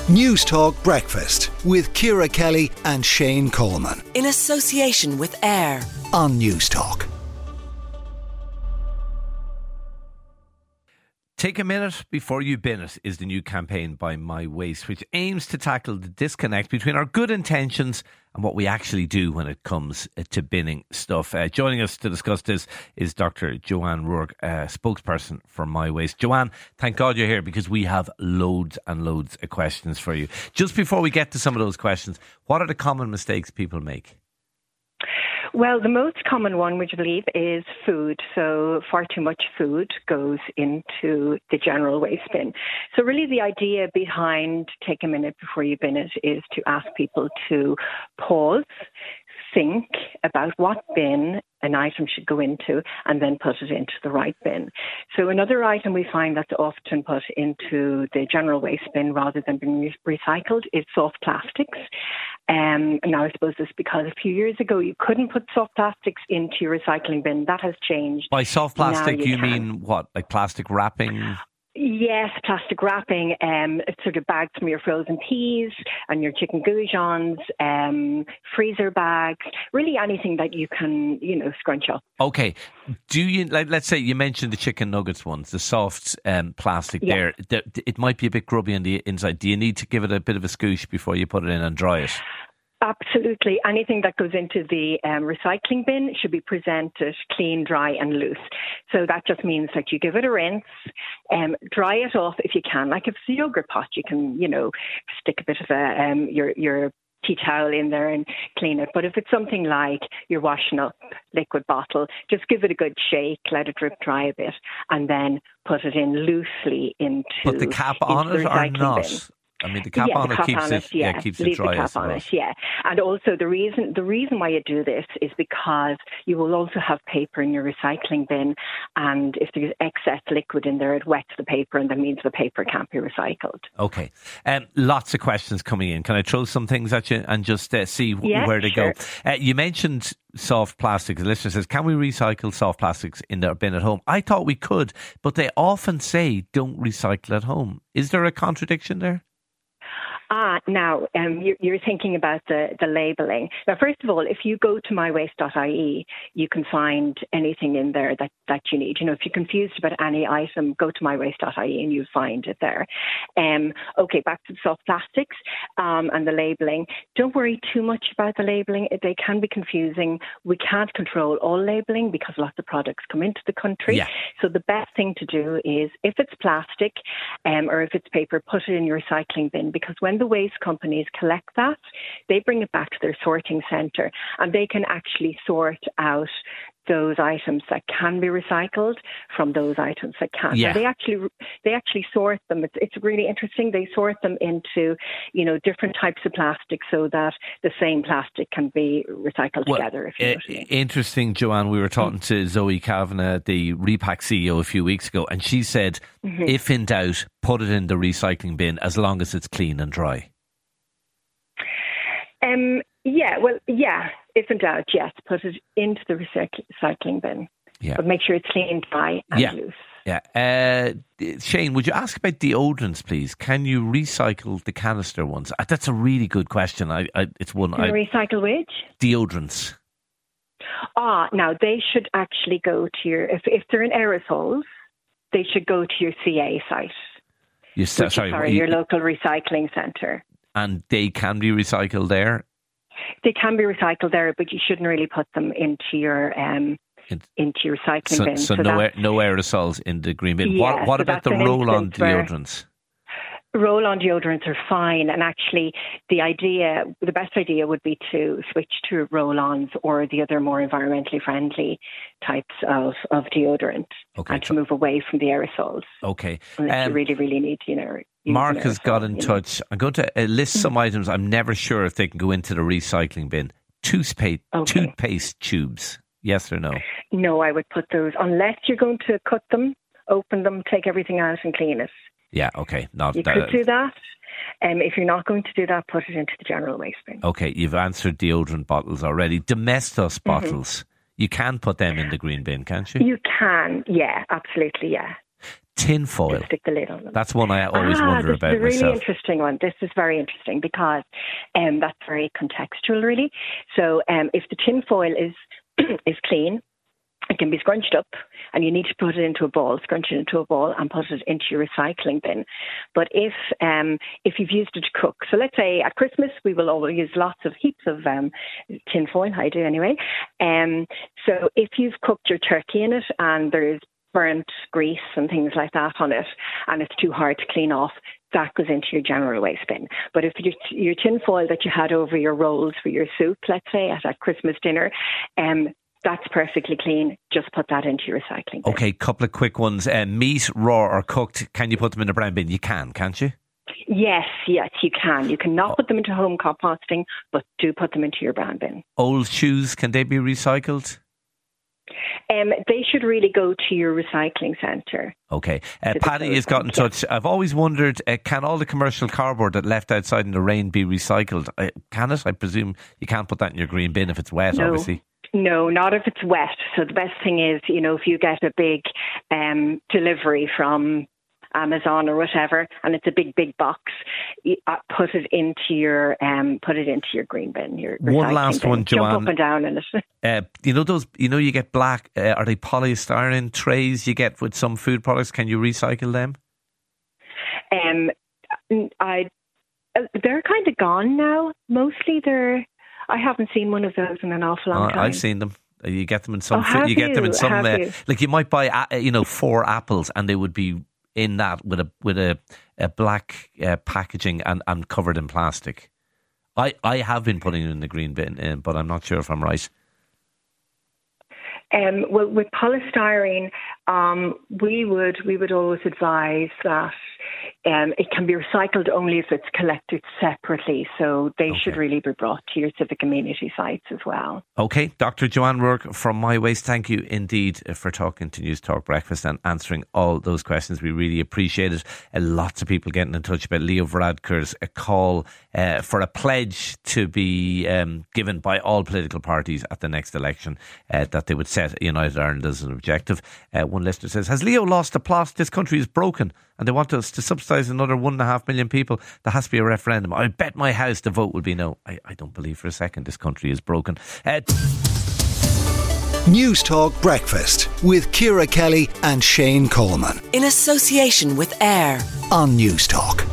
News Talk Breakfast with Ciara Kelly and Shane Coleman. In association with AIR On News Talk. Take a minute before you bin it is the new campaign by My Waste, which aims to tackle the disconnect between our good intentions and what we actually do when it comes to binning stuff. Joining us to discuss this is Dr. Joanne Rourke, spokesperson for My Waste. Joanne, thank God you're here because we have loads and loads of questions for you. Just before we get to some of those questions, what are the common mistakes people make? Well, the most common one, would you believe, is food. So far too much food goes into the general waste bin. So really the idea behind take a minute before you bin it is to ask people to pause, think about what bin an item should go into and then put it into the right bin. So another item we find that's often put into the general waste bin rather than being recycled is soft plastics. Now I suppose this is because a few years ago you couldn't put soft plastics into your recycling bin. That has changed. By soft plastic you mean what? Like plastic wrapping? Yes, plastic wrapping, sort of bags from your frozen peas and your chicken goujons, freezer bags, really anything that you can, scrunch up. Okay. Do you, let's say you mentioned the chicken nuggets ones, the soft plastic there. It might be a bit grubby on the inside. Do you need to give it a bit of a scoosh before you put it in and dry it? Absolutely. Anything that goes into the recycling bin should be presented clean, dry and loose. So that just means that you give it a rinse, dry it off if you can. Like if it's a yogurt pot, you can, stick a bit of your tea towel in there and clean it. But if it's something like you're washing up liquid bottle, just give it a good shake, let it drip dry a bit, and then put it in loosely into Put the cap on it or not? Bin. I mean, the cap on it keeps it dry. Leave the cap on it, And also the reason why you do this is because you will also have paper in your recycling bin, and if there's excess liquid in there, it wets the paper, and that means the paper can't be recycled. Okay, lots of questions coming in. Can I throw some things at you and just see where they go? You mentioned soft plastics. The listener says, can we recycle soft plastics in their bin at home? I thought we could, but they often say don't recycle at home. Is there a contradiction there? Now, you're thinking about the labelling. Now, first of all, if you go to mywaste.ie, you can find anything in there that you need. If you're confused about any item, go to mywaste.ie and you'll find it there. Okay, back to the soft plastics and the labelling. Don't worry too much about the labelling. They can be confusing. We can't control all labelling because lots of products come into the country. Yeah. So the best thing to do is, if it's plastic or if it's paper, put it in your recycling bin, because when the waste companies collect that, they bring it back to their sorting centre and they can actually sort out those items that can be recycled from those items that can't. Yeah. They actually sort them. It's really interesting. They sort them into, different types of plastic so that the same plastic can be recycled together. If you know what I mean. Interesting, Joanne. We were talking to Zoe Kavanagh, the Repack CEO, a few weeks ago, and she said, if in doubt, put it in the recycling bin as long as it's clean and dry. If in doubt, yes, put it into the recycling bin. Yeah. But make sure it's clean, dry and loose. Yeah. Shane, would you ask about deodorants, please? Can you recycle the canister ones? That's a really good question. It's one. Can you recycle which? Deodorants. Now they should actually go to your, if they're in aerosols, they should go to your CA site. Your local recycling centre. And they can be recycled there? They can be recycled there, but you shouldn't really put them into your recycling bin. So no aerosols in the green bin. Yeah, what about the roll-on deodorants? Roll-on deodorants are fine, and actually the best idea would be to switch to roll-ons or the other more environmentally friendly types of deodorant, and to move away from the aerosols. Okay. Unless you really, really need to, Mark has got in touch. I'm going to list some items. I'm never sure if they can go into the recycling bin. Toothpaste tubes. Yes or no? No, I would put those, unless you're going to cut them, open them, take everything out and clean it. Yeah, okay. You could do that. If you're not going to do that, put it into the general waste bin. Okay, you've answered deodorant bottles already. Domestos bottles, you can put them in the green bin, can't you? You can, yeah, absolutely, yeah. Tin foil. To stick the lid on them. That's one I always wonder about This is a really myself. interesting one. This is very interesting because that's very contextual, really. So if the tin foil is clean, it can be scrunched up and you need to put it into a ball, scrunch it into a ball and put it into your recycling bin. But if you've used it to cook, so let's say at Christmas we will always use heaps of tin foil, I do anyway. So if you've cooked your turkey in it and there's burnt grease and things like that on it and it's too hard to clean off, that goes into your general waste bin. But if your tin foil that you had over your rolls for your soup, let's say at a Christmas dinner, that's perfectly clean. Just put that into your recycling bin. Okay, couple of quick ones. Meat, raw or cooked, can you put them in a brown bin? You can, can't you? Yes, you can. You cannot put them into home composting, but do put them into your brown bin. Old shoes, can they be recycled? They should really go to your recycling centre. Okay. Paddy has got in touch. I've always wondered, can all the commercial cardboard that left outside in the rain be recycled? Can it? I presume you can't put that in your green bin if it's wet, obviously. No, not if it's wet. So the best thing is, if you get a big delivery from Amazon or whatever, and it's a big box, put it into your green bin. Your one last bin. one, Joanne. Jump up and down in it. You get black. Are they polystyrene trays you get with some food products? Can you recycle them? They're kind of gone now. Mostly I haven't seen one of those in an awful long time. I've seen them. You get them in some food. You get them in some. Like you might buy, 4 apples, and they would be in that with a black packaging and covered in plastic. I have been putting it in the green bin, but I'm not sure if I'm right. Well, with polystyrene, we would always advise that it can be recycled only if it's collected separately. So they should really be brought to your civic community sites as well. Okay, Dr. Joanne Rourke from My Waste, thank you indeed for talking to News Talk Breakfast and answering all those questions. We really appreciate it. Lots of people getting in touch about Leo Varadkar's call for a pledge to be given by all political parties at the next election, that they would set United Ireland as an objective. One listener says, has Leo lost the plot? This country is broken and they want us to subsidise another 1.5 million people. There has to be a referendum. I bet my house the vote will be no. I don't believe for a second this country is broken. News Talk Breakfast with Ciara Kelly and Shane Coleman. In association with AIR On News Talk.